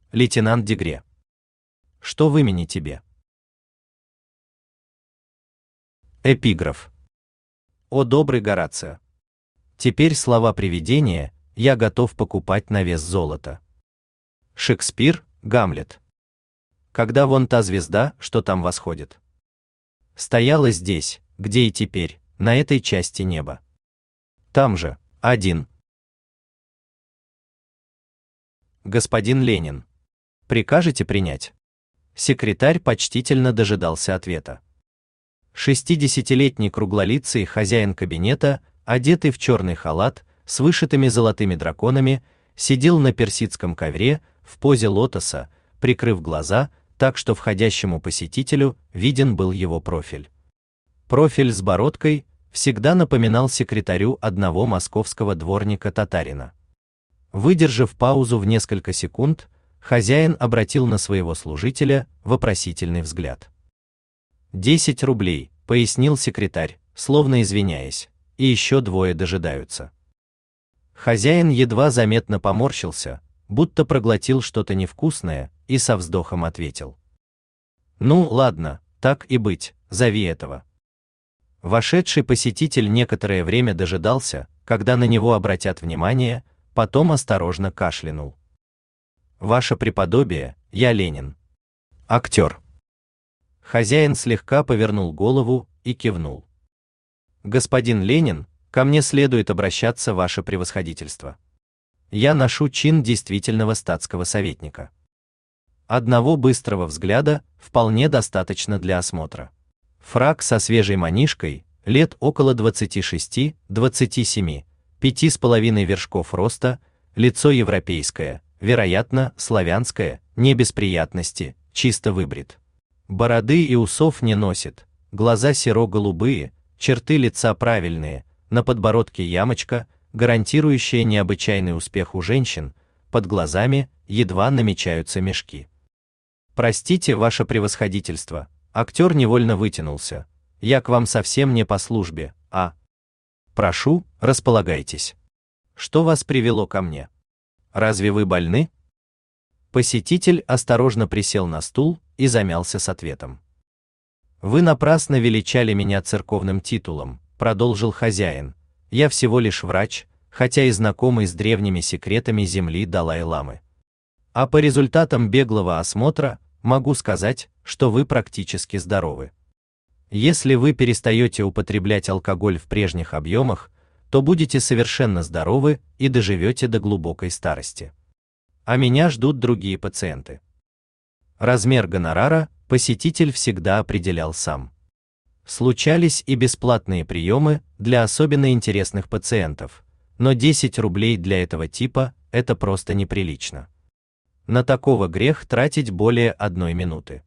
лейтенант Дегре. Что в имени тебе? Эпиграф. О добрый Горацио! Теперь слова привидения я готов покупать на вес золота. Шекспир, Гамлет. Когда вон та звезда, что там восходит, стояла здесь, где и теперь, на этой части неба. Там же, один. Господин Ленин. Прикажете принять? Секретарь почтительно дожидался ответа. 60-летний круглолицый хозяин кабинета, одетый в черный халат с вышитыми золотыми драконами, сидел на персидском ковре в позе лотоса, прикрыв глаза, так что входящему посетителю виден был его профиль. Профиль с бородкой всегда напоминал секретарю одного московского дворника-татарина. Выдержав паузу в несколько секунд, хозяин обратил на своего служителя вопросительный взгляд. 10 рублей, пояснил секретарь, словно извиняясь, и еще двое дожидаются. Хозяин едва заметно поморщился, будто проглотил что-то невкусное, и со вздохом ответил. Ну, ладно, так и быть, зови этого. Вошедший посетитель некоторое время дожидался, когда на него обратят внимание, потом осторожно кашлянул. Ваше преподобие, я Ленин. Актер. Хозяин слегка повернул голову и кивнул. Господин Ленин, ко мне следует обращаться, ваше превосходительство. Я ношу чин действительного статского советника. Одного быстрого взгляда вполне достаточно для осмотра. Фрак со свежей манишкой, лет около 26-27, 5,5 вершков роста, лицо европейское, вероятно, славянское, не без приятности, чисто выбрит. Бороды и усов не носит, глаза серо-голубые, черты лица правильные, на подбородке ямочка, гарантирующая необычайный успех у женщин, под глазами едва намечаются мешки. Простите, ваше превосходительство, актер невольно вытянулся. Я к вам совсем не по службе, а... Прошу, располагайтесь. Что вас привело ко мне? Разве вы больны? Посетитель осторожно присел на стул и замялся с ответом. Вы напрасно величали меня церковным титулом, продолжил хозяин. Я всего лишь врач, хотя и знакомый с древними секретами земли Далай-ламы. А по результатам беглого осмотра могу сказать, что вы практически здоровы. Если вы перестаете употреблять алкоголь в прежних объемах, то будете совершенно здоровы и доживете до глубокой старости. А меня ждут другие пациенты. Размер гонорара посетитель всегда определял сам. Случались и бесплатные приемы для особенно интересных пациентов, но 10 рублей для этого типа – это просто неприлично. На такого грех тратить более 1 минуты.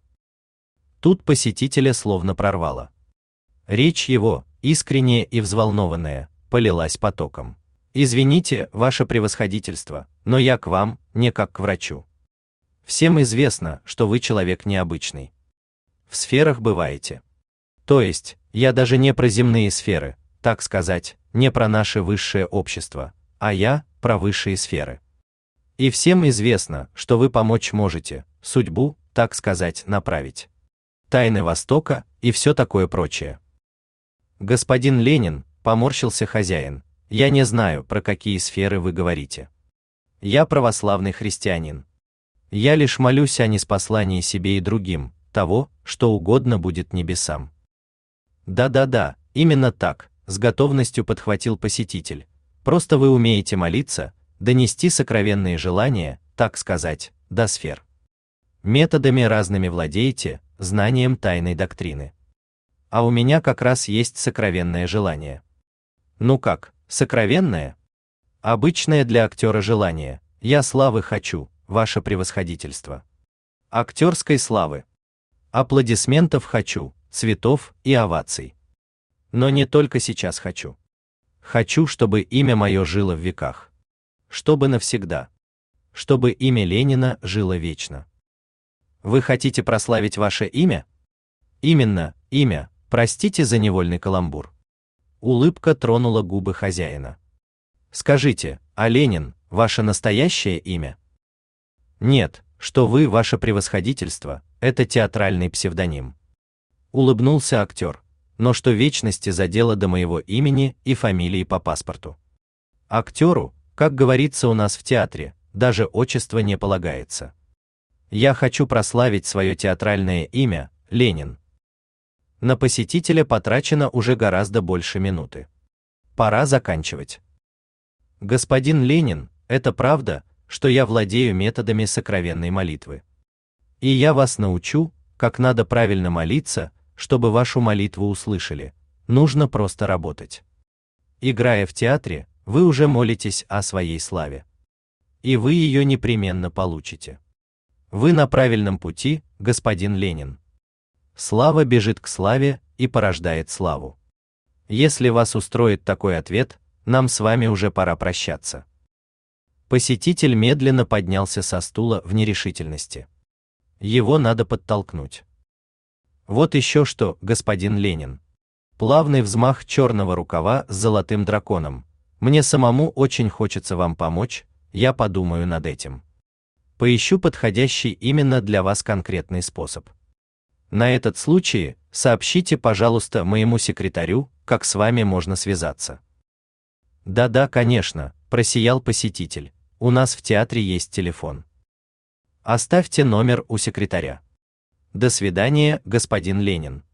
Тут посетителя словно прорвало. Речь его, искренняя и взволнованная, полилась потоком. Извините, ваше превосходительство, но я к вам, не как к врачу. Всем известно, что вы человек необычный. В сферах бываете. То есть, я даже не про земные сферы, так сказать, не про наше высшее общество, а я про высшие сферы. И всем известно, что вы помочь можете, судьбу, так сказать, направить. Тайны Востока и все такое прочее. Господин Ленин, поморщился хозяин, я не знаю, про какие сферы вы говорите. Я православный христианин. Я лишь молюсь о ниспослании себе и другим, того, что угодно будет небесам. Да-да-да, именно так, с готовностью подхватил посетитель. Просто вы умеете молиться, донести сокровенные желания, так сказать, до сфер. Методами разными владеете, знанием тайной доктрины. А у меня как раз есть сокровенное желание. Ну как, сокровенное? Обычное для актера желание. Я славы хочу, ваше превосходительство. Актерской славы. Аплодисментов хочу, цветов и оваций. Но не только сейчас хочу. Хочу, чтобы имя мое жило в веках. Чтобы навсегда. Чтобы имя Ленина жило вечно. Вы хотите прославить ваше имя? Именно, имя, простите за невольный каламбур. Улыбка тронула губы хозяина. Скажите, а Ленин, ваше настоящее имя? Нет, что вы, ваше превосходительство, это театральный псевдоним. Улыбнулся актер. Но что вечности задело до моего имени и фамилии по паспорту? Актеру, как говорится у нас в театре, даже отчество не полагается. Я хочу прославить свое театральное имя, Ленин. На посетителя потрачено уже гораздо больше минуты. Пора заканчивать. Господин Ленин, это правда, что я владею методами сокровенной молитвы. И я вас научу, как надо правильно молиться, чтобы вашу молитву услышали. Нужно просто работать. Играя в театре, вы уже молитесь о своей славе. И вы ее непременно получите. Вы на правильном пути, господин Ленин. Слава бежит к славе и порождает славу. Если вас устроит такой ответ, нам с вами уже пора прощаться. Посетитель медленно поднялся со стула в нерешительности. Его надо подтолкнуть. Вот еще что, господин Ленин. Плавный взмах черного рукава с золотым драконом. Мне самому очень хочется вам помочь, я подумаю над этим. Поищу подходящий именно для вас конкретный способ. На этот случай сообщите, пожалуйста, моему секретарю, как с вами можно связаться. Да-да, конечно, просиял посетитель. У нас в театре есть телефон. Оставьте номер у секретаря. До свидания, господин Ленин.